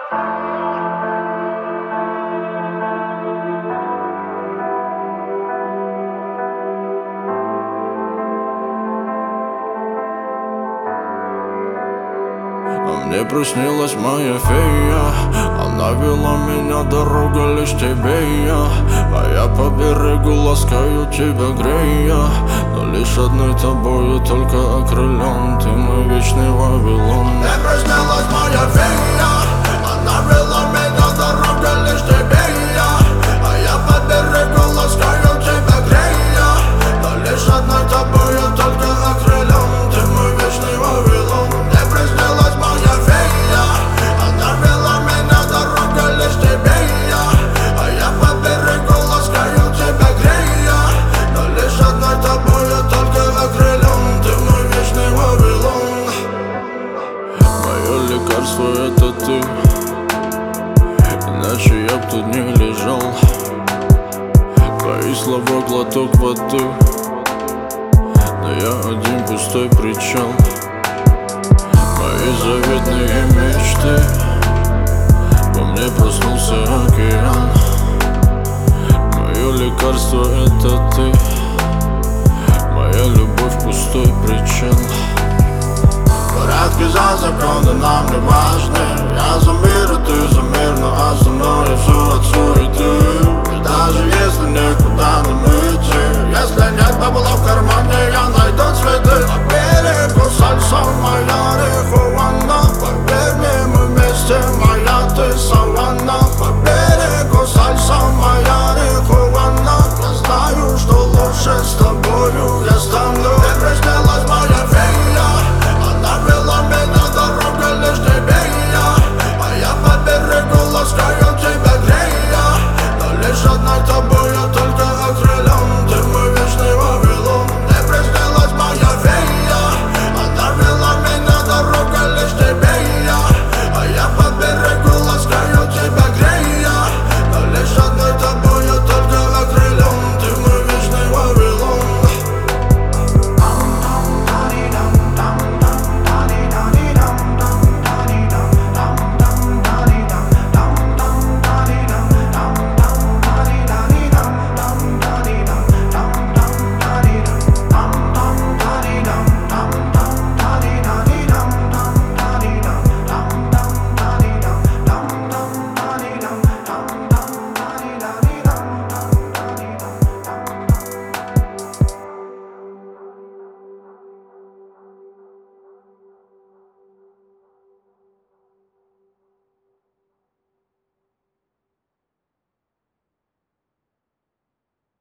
Мне приснилась моя фея, она вела меня, дорога лишь тебе и я. А я по берегу ласкаю тебя, грея, но лишь одной тобою только окрылен. Ты мой вечный Вавилон. Мне приснилась моя фея, она вела меня, дорога лишь тебе и я. А я по берегу ласкаю тебя, грея, но лишь одной тобою только окрылен. Ты мой вечный Вавилон. Мне приснилась моя фея, она вела меня, дорога лишь тебе и я. А я по берегу ласкаю тебя, грея, но лишь одной тобою только окрылен. Ты мой вечный Вавилон. Мое лекарство — это ты, иначе я б тут не лежал. Твои слова — глоток воды, но я один пустой причал. Мои заветные мечты, во мне проснулся океан. Мое лекарство — это ты, моя любовь — пустой причал. Порядки за законы нам не важны.